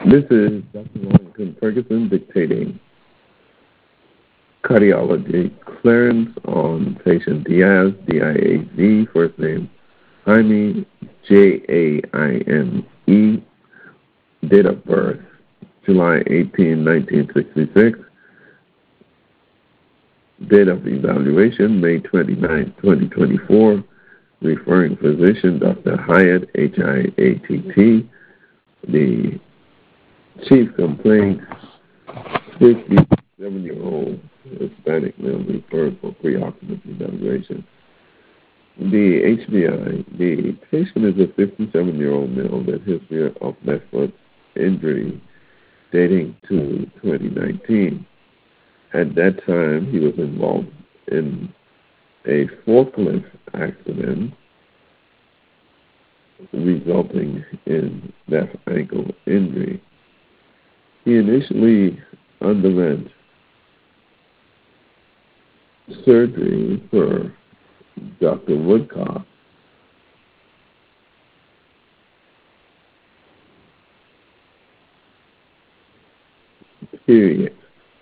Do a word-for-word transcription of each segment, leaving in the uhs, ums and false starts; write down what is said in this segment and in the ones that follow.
This is Doctor Wellington Ferguson dictating cardiology clearance on patient Diaz, D I A Z, first name Jaime, J A I M E, date of birth July eighteenth, nineteen sixty-six, date of evaluation May twenty-ninth, twenty twenty-four, referring physician Doctor Hyatt, H I A T T, the chief complaint, fifty-seven-year-old Hispanic male referred for pre-operative evaluation. The H B I, the patient is a fifty-seven-year-old male with history of left foot injury dating to twenty nineteen. At that time, he was involved in a forklift accident resulting in left ankle injury. He initially underwent surgery for Doctor Woodcock. Period.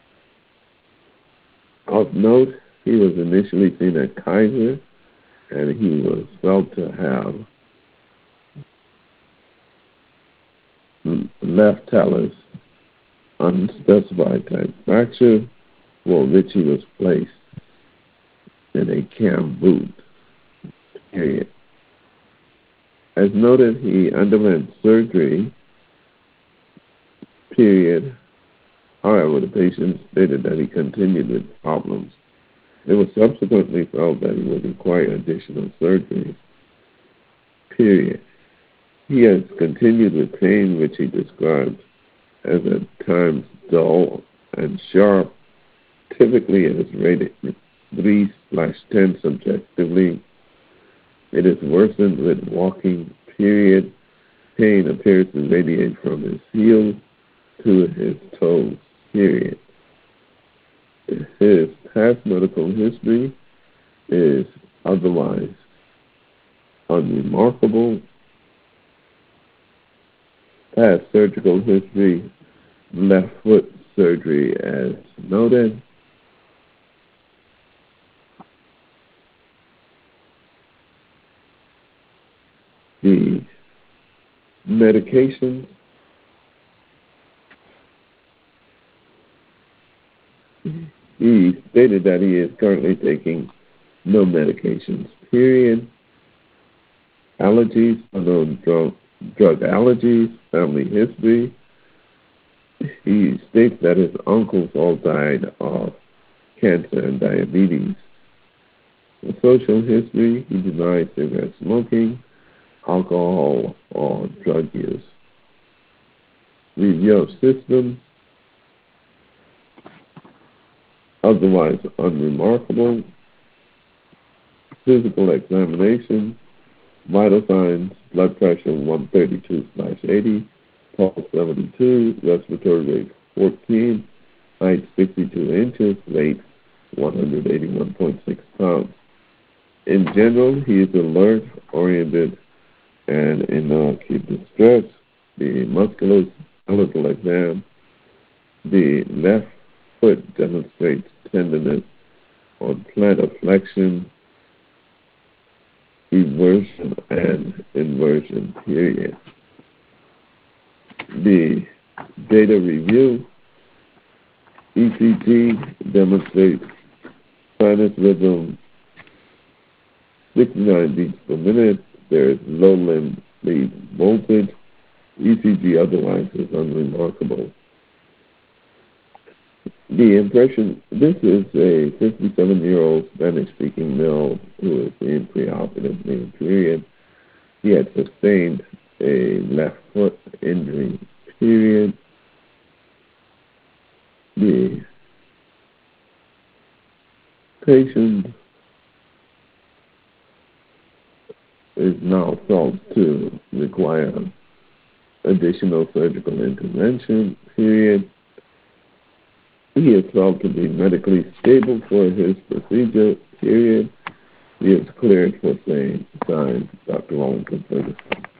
Of note, he was initially seen at Kaiser, and he was felt to have left talus unspecified type fracture, for which he was placed in a cam boot. Period. As noted, he underwent surgery. Period. However, the patient stated that he continued with problems. It was subsequently felt that he would require additional surgery. Period. He has continued with pain, which he described as at times dull and sharp. Typically, it is rated three slash ten subjectively. It is worsened with walking. Period. Pain appears to radiate from his heels to his toes. Period. His past medical history is otherwise unremarkable. Past surgical history, left foot surgery as noted. The medications, he stated that he is currently taking no medications, period. Allergies, unknown drug, drug allergies, family history. He states that his uncles all died of cancer and diabetes. The social history, he denies cigarette smoking, alcohol, or drug use. Review of systems, otherwise unremarkable. Physical examination, vital signs, blood pressure one thirty-two slash eighty, pulse seventy-two, respiratory rate fourteen, height sixty-two inches, weight one hundred eighty-one point six pounds. In general, he is alert, oriented, and in no acute distress. The musculoskeletal exam, the left foot demonstrates tenderness on plantar flexion, eversion, and inversion, period. The data review, E C G demonstrates sinus rhythm sixty-nine beats per minute. There is low limb lead voltage. E C G otherwise is unremarkable. The impression, this is a fifty-seven-year-old Spanish-speaking male who is in preoperative period. He had sustained a left foot injury, period. The patient is now felt to require additional surgical intervention, period. He is felt to be medically stable for his procedure, period. He is cleared for saying, signed, Doctor Wellington Ferguson.